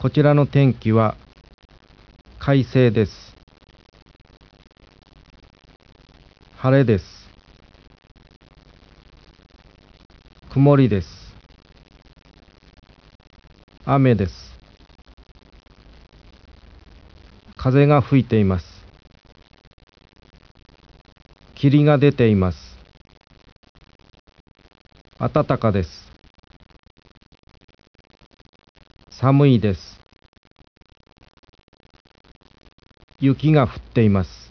こちらの天気は快晴です。晴れです。曇りです。雨です。風が吹いています。霧が出ています。暖かです。寒いです。雪が降っています。